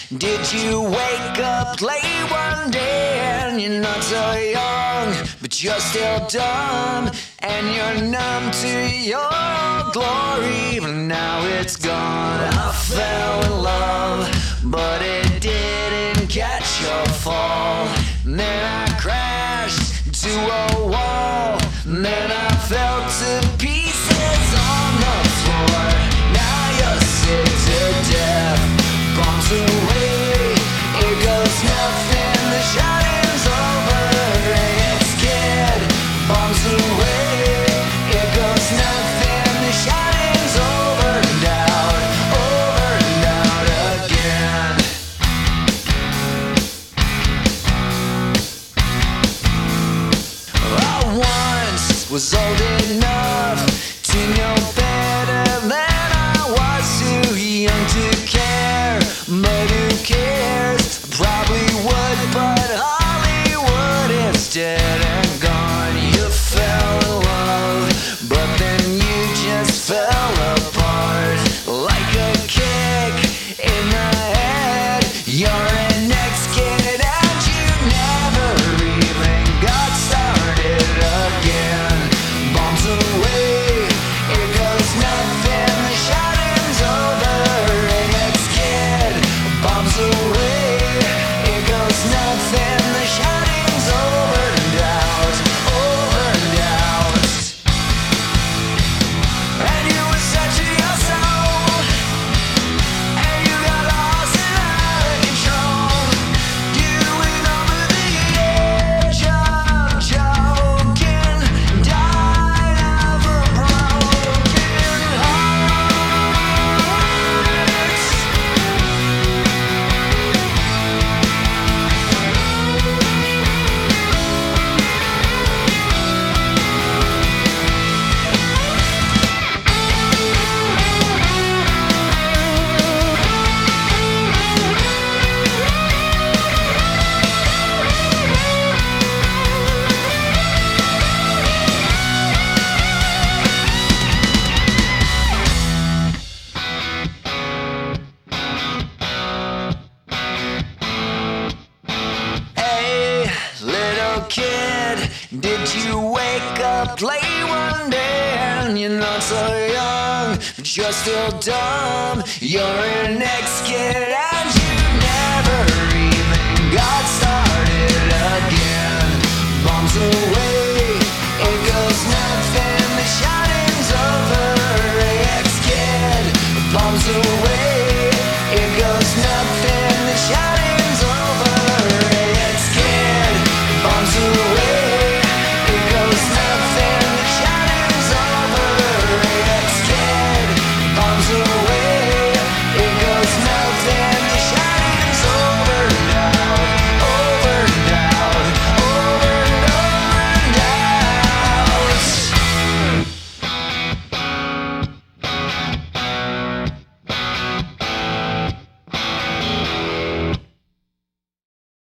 Did you wake up late one day and you're not so young, but you're still dumb and you're numb to your old glory, but now it's gone. I fell in love, but it didn't catch your fall. And then I crashed to a wall, and then I fell to pieces on the floor. Now you're sick to death, bombs away. Here goes nothing, the shouting's over. It's kid, bombs away. Here goes nothing, the shouting's over and out again. I once was old enough to know better than I was, too young to care, but who cares? Probably would, but Hollywood is dead and gone. You fell in love, but then you just fell apart like a kick in the head. You're an ex-kid and you never even got started again. Bombs away, here goes nothing, the shouting's over. Ex-kid, bombs away, here goes nothing, the shouting's over and out. And you were searching your soul, and you got lost and out of control. You went over the edge of choking, died of a broken heart. Hey, little kid, did you wake up late one day and you're not so young, but you're still dumb? You're an ex-kid and you never even got started again. Bombs away.